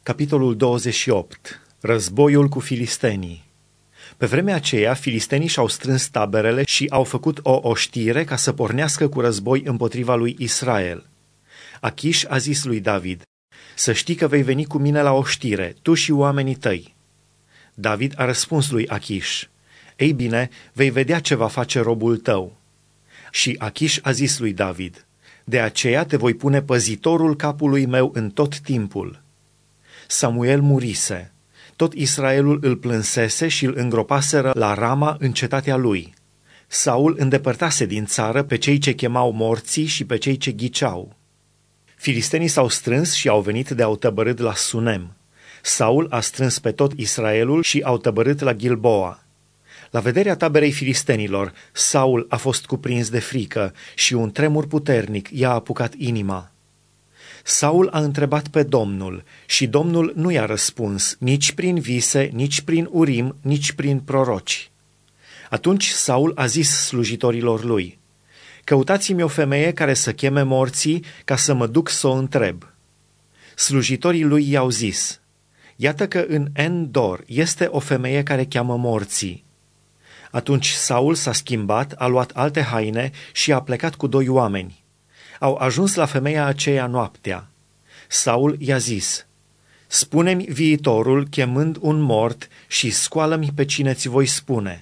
Capitolul 28. Războiul cu filistenii. Pe vremea aceea, filistenii și-au strâns taberele și au făcut o oștire ca să pornească cu război împotriva lui Israel. Achiș a zis lui David: „Să știi că vei veni cu mine la oștire, tu și oamenii tăi.” David a răspuns lui Achiș: „Ei bine, vei vedea ce va face robul tău.” Și Achiș a zis lui David: „De aceea te voi pune păzitorul capului meu în tot timpul.” Samuel murise. Tot Israelul îl plânsese și îl îngropaseră la Rama în cetatea lui. Saul îndepărtase din țară pe cei ce chemau morții și pe cei ce ghiceau. Filistenii s-au strâns și au venit de au tăbărât la Sunem. Saul a strâns pe tot Israelul și au tăbărât la Gilboa. La vederea taberei filistenilor, Saul a fost cuprins de frică și un tremur puternic i-a apucat inima. Saul a întrebat pe Domnul și Domnul nu i-a răspuns nici prin vise, nici prin urim, nici prin proroci. Atunci Saul a zis slujitorilor lui: „Căutați-mi o femeie care să cheme morții ca să mă duc să o întreb.” Slujitorii lui i-au zis: „Iată că în En-Dor este o femeie care cheamă morții.” Atunci Saul s-a schimbat, a luat alte haine și a plecat cu 2 oameni. Au ajuns la femeia aceea noaptea. Saul i-a zis: „Spune-mi viitorul chemând un mort și scoală-mi pe cine ți voi spune.”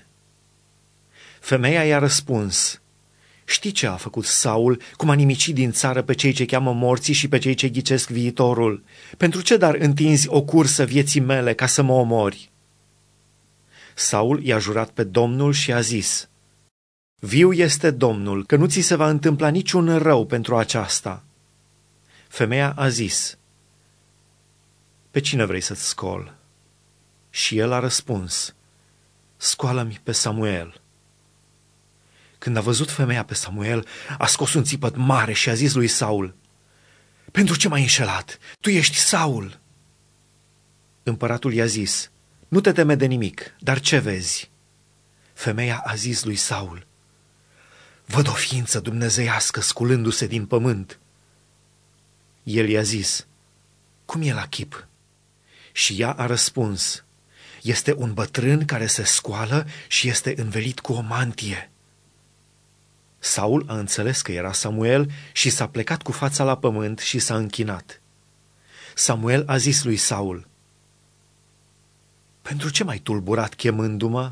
Femeia i-a răspuns: „Știi ce a făcut Saul, cum a nimicit din țară pe cei ce cheamă morții și pe cei ce ghicesc viitorul? Pentru ce dar întinzi o cursă vieții mele ca să mă omori?” Saul i-a jurat pe Domnul și a zis: „Viu este Domnul, că nu ți se va întâmpla niciun rău pentru aceasta.” Femeia a zis: „Pe cine vrei să-ți scol?” Și el a răspuns: „Scoală-mi pe Samuel.” Când a văzut femeia pe Samuel, a scos un țipăt mare și a zis lui Saul: „Pentru ce m-ai înșelat? Tu ești Saul.” Împăratul i-a zis: „Nu te teme de nimic, dar ce vezi?” Femeia a zis lui Saul: „Văd o ființă dumnezeiască sculându-se din pământ.” El i-a zis: „Cum e la chip?” Și ea a răspuns: „Este un bătrân care se scoală și este învelit cu o mantie.” Saul a înțeles că era Samuel și s-a plecat cu fața la pământ și s-a închinat. Samuel a zis lui Saul: „Pentru ce m-ai tulburat chemându-mă?”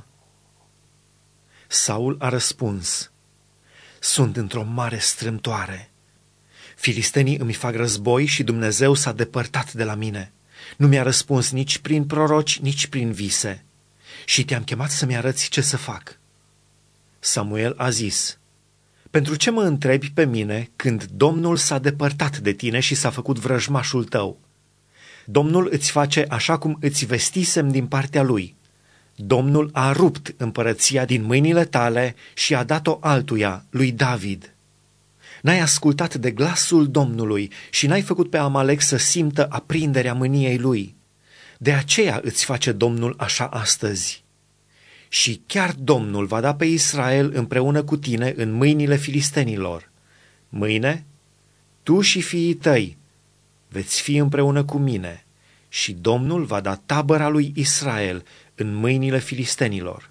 Saul a răspuns: „Sunt într-o mare strâmtoare. Filistenii îmi fac război și Dumnezeu s-a depărtat de la mine. Nu mi-a răspuns nici prin proroci, nici prin vise. Și te-am chemat să-mi arăți ce să fac.” Samuel a zis: „Pentru ce mă întrebi pe mine când Domnul s-a depărtat de tine și s-a făcut vrăjmașul tău? Domnul îți face așa cum îți vestisem din partea lui. Domnul a rupt împărăția din mâinile tale și a dat-o altuia, lui David. N-ai ascultat de glasul Domnului și n-ai făcut pe Amalec să simtă aprinderea mâniei lui. De aceea îți face Domnul așa astăzi. Și chiar Domnul va da pe Israel împreună cu tine în mâinile filistenilor. Mâine, tu și fiii tăi veți fi împreună cu mine și Domnul va da tabăra lui Israel în mâinile filistenilor.”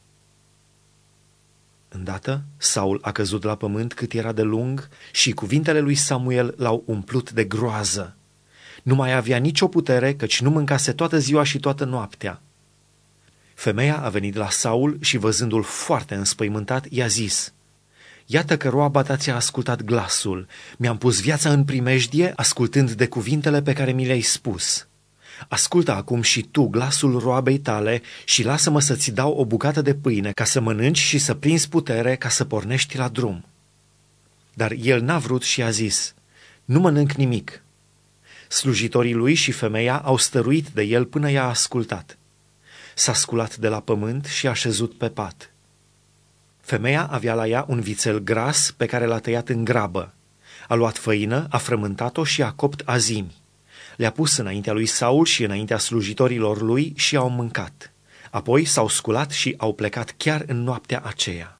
Îndată Saul a căzut la pământ cât era de lung și cuvintele lui Samuel l-au umplut de groază. Nu mai avea nicio putere, căci nu mâncase toată ziua și toată noaptea. Femeia a venit la Saul și, văzându-l foarte înspăimântat, i-a zis: „Iată că roaba ta ți-a ascultat glasul. Mi-am pus viața în primejdie, ascultând de cuvintele pe care mi le-ai spus. Ascultă acum și tu glasul roabei tale și lasă-mă să-ți dau o bucată de pâine ca să mănânci și să prinzi putere ca să pornești la drum.” Dar el n-a vrut și a zis: „Nu mănânc nimic.” Slujitorii lui și femeia au stăruit de el până i-a ascultat. S-a sculat de la pământ și a șezut pe pat. Femeia avea la ea un vițel gras pe care l-a tăiat în grabă. A luat făină, a frământat-o și a copt azimi. Le-a pus înaintea lui Saul și înaintea slujitorilor lui și au mâncat. Apoi s-au sculat și au plecat chiar în noaptea aceea.